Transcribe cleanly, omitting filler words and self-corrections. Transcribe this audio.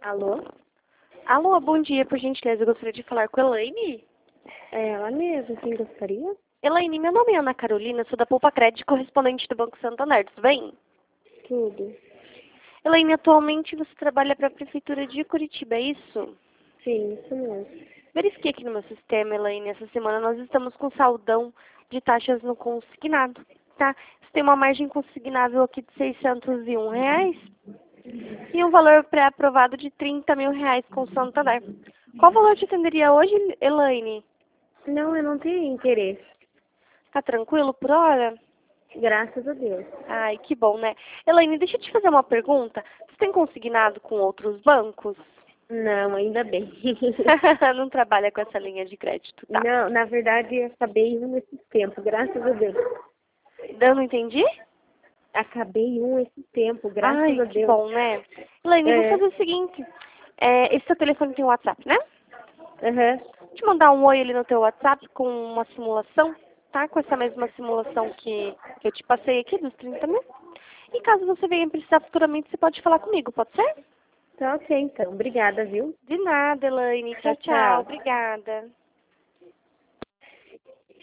Alô? Alô, bom dia, por gentileza, eu gostaria de falar com a Elaine. É ela mesma, quem gostaria? Elaine, meu nome é Ana Carolina, sou da Poupa Crédito, correspondente do Banco Santander, tudo bem? Tudo. Elaine, atualmente você trabalha para a Prefeitura de Curitiba, é isso? Sim, isso mesmo. Verifiquei aqui no meu sistema, Elaine, essa semana nós estamos com saldão de taxas no consignado, tá? Você tem uma margem consignável aqui de R$ 601 e um valor pré-aprovado de R$ 30.000 com o Santander. Qual valor te atenderia hoje, Elaine? Não, eu não tenho interesse. Tá tranquilo por hora? Graças a Deus. Ai, que bom, né? Elaine, deixa eu te fazer uma pergunta. Você tem consignado com outros bancos? Não, ainda bem. Não trabalha com essa linha de crédito, tá? Não, na verdade, eu acabei um esses tempos, graças a Deus. Eu não entendi? Acabei um esse tempo, graças Ai, a que Deus. bom, né? Elaine, eu vou É, fazer o seguinte. Esse seu telefone tem WhatsApp, né? aham. Vou te mandar um oi ali no teu WhatsApp com uma simulação, tá? Com essa mesma simulação que eu te passei aqui, dos 30 mil. E caso você venha precisar futuramente, você pode falar comigo, pode ser? Tá ok, então. Obrigada, viu? De nada, Elaine. Tchau, Tchau, tchau. tchau. Obrigada.